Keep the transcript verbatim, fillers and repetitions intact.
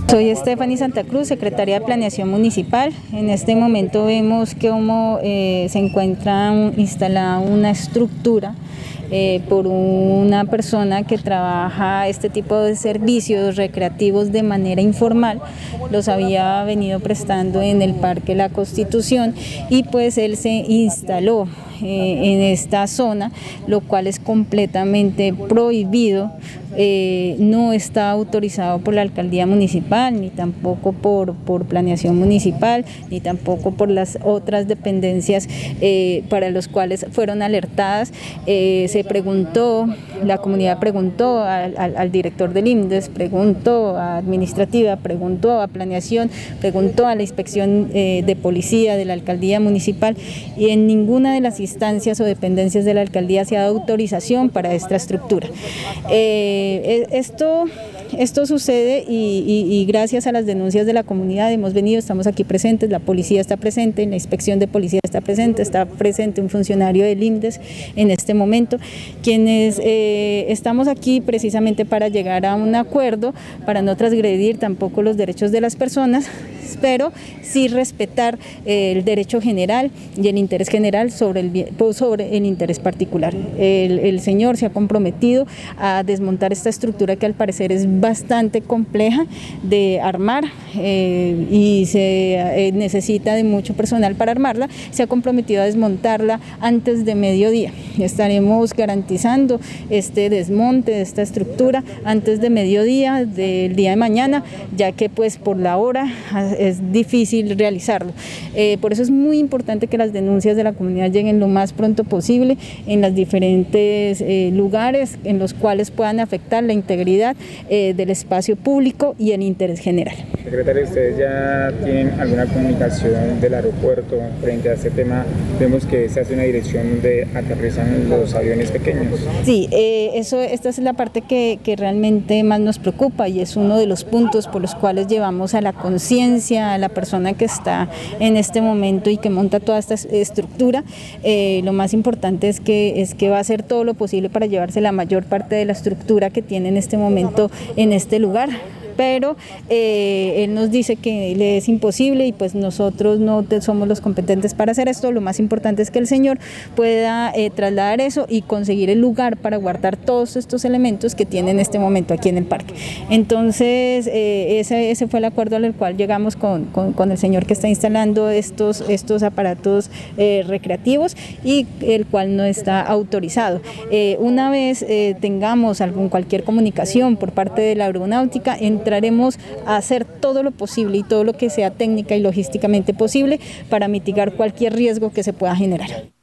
Soy Stephanie Santa Cruz, secretaria de Planeación Municipal. En este momento vemos cómo eh, se encuentra un, instalada una estructura eh, por una persona que trabaja este tipo de servicios recreativos de manera informal. Los había venido prestando en el Parque La Constitución y pues él se instaló eh, en esta zona, lo cual es completamente prohibido. Eh, no está autorizado por la alcaldía municipal, ni tampoco por, por planeación municipal, ni tampoco por las otras dependencias eh, para los cuales fueron alertadas. Eh, se preguntó, la comunidad preguntó al, al, al director del INDES, preguntó a administrativa, preguntó a planeación, preguntó a la inspección eh, de policía de la alcaldía municipal, y en ninguna de las instancias o dependencias de la alcaldía se ha dado autorización para esta estructura. Eh, Esto, esto sucede y, y, y gracias a las denuncias de la comunidad hemos venido, estamos aquí presentes, la policía está presente, la inspección de policía está presente, está presente un funcionario del INDES en este momento, quienes eh, estamos aquí precisamente para llegar a un acuerdo, para no transgredir tampoco los derechos de las personas, pero sí respetar eh, el derecho general y el interés general sobre el, sobre el interés particular. El, el señor se ha comprometido a desmontar esta estructura que al parecer es bastante compleja de armar eh, y se eh, necesita de mucho personal para armarla. Se ha comprometido a desmontarla antes de mediodía. Estaremos garantizando este desmonte de esta estructura antes de mediodía del día de mañana, ya que pues por la hora es difícil realizarlo. Eh, por eso es muy importante que las denuncias de la comunidad lleguen lo más pronto posible en los diferentes eh, lugares en los cuales puedan afectar la integridad eh, del espacio público y el interés general. Secretaria, ¿ustedes ya tienen alguna comunicación del aeropuerto frente a este tema? Vemos que se hace una dirección donde aterrizan los aviones pequeños. Sí, eh, eso, esta es la parte que, que realmente más nos preocupa y es uno de los puntos por los cuales llevamos a la conciencia a la persona que está en este momento y que monta toda esta estructura. Eh, lo más importante es que, es que va a hacer todo lo posible para llevarse la mayor parte de la estructura que tiene en este momento en este lugar, pero eh, él nos dice que le es imposible y pues nosotros no somos los competentes para hacer esto. Lo más importante es que el señor pueda eh, trasladar eso y conseguir el lugar para guardar todos estos elementos que tiene en este momento aquí en el parque. Entonces eh, ese, ese fue el acuerdo al cual llegamos con, con, con el señor que está instalando estos, estos aparatos eh, recreativos y el cual no está autorizado. Eh, una vez eh, tengamos algún, cualquier comunicación por parte de la aeronáutica, en entraremos a hacer todo lo posible y todo lo que sea técnica y logísticamente posible para mitigar cualquier riesgo que se pueda generar.